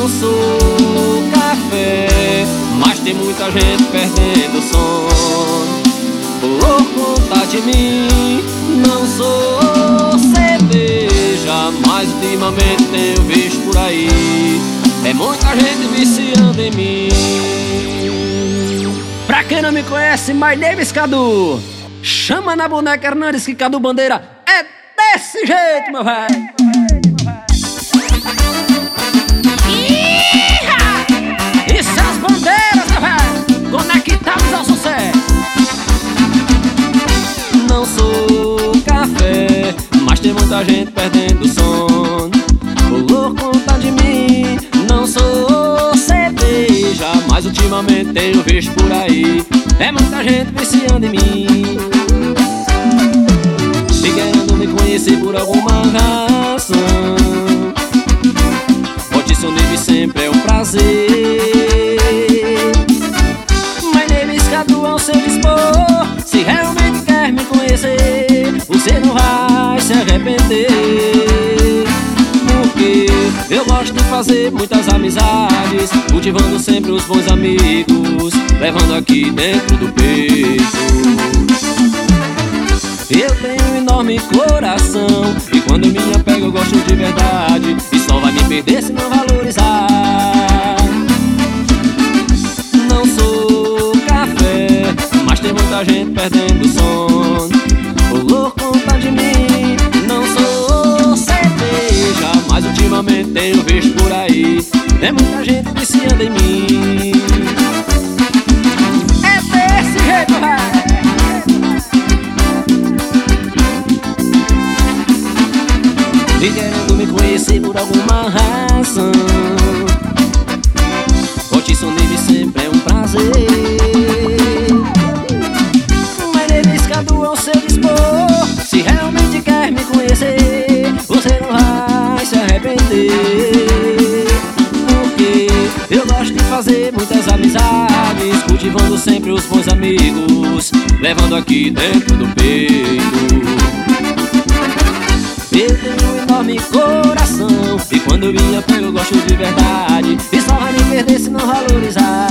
Não sou café, mas tem muita gente perdendo o sono por conta de mim. Não sou cerveja, mas ultimamente tenho visto por aí é muita gente viciando em mim. Pra quem não me conhece, my name is Cadu. Chama na boneca Hernandes que Cadu Bandeira é desse jeito, meu velho. Isso é as bandeiras, meu velho, conectados ao sucesso. Não sou café, mas tem muita gente perdendo o sono por conta de mim. Não sou cerveja, mas ultimamente tenho visto por aí é muita gente viciando em mim e querendo me conhecer por alguma razão. Pode ser nível sempre é um prazer. My name is Cadu ao seu dispor. Se realmente quer me conhecer, você não vai se arrepender, porque eu gosto de fazer muitas amizades, cultivando sempre os bons amigos, levando aqui dentro do peito. Eu tenho um enorme coração e quando me apego eu gosto de verdade, e só vai me perder se não valorizar. Não sou café, mas tem muita gente perdendo o sono por conta de mim. Não sou cerveja, mas ultimamente tenho visto por aí é muita gente viciando em mim. É desse jeito, velho. E querendo me conhecer por alguma razão. Pode sonir sempre é um prazer. Mas eles Cadu ao seu dispor. Se realmente quer me conhecer, você não vai se arrepender, porque eu gosto de fazer muitas amizades, cultivando sempre os bons amigos, levando aqui dentro do peito. Eu tenho um enorme coração e quando me apego eu gosto de verdade, e só vai me perder se não valorizar.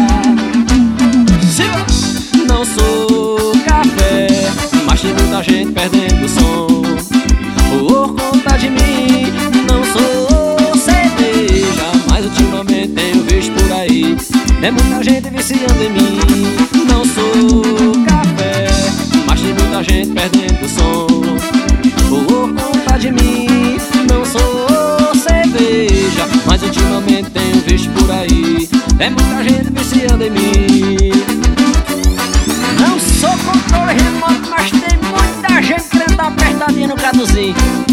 Não sou café, mas tem muita gente perdendo o som por conta de mim. Não sou cerveja, mas ultimamente tenho visto por aí é muita gente viciando em mim. Não sou café, mas tem muita gente perdendo o som por conta de mim. Não sou cerveja, mas ultimamente tenho visto por aí é muita gente viciando em mim. Não sou controle remoto, mas tem muita gente querendo dar apertadinha no Caduzinho.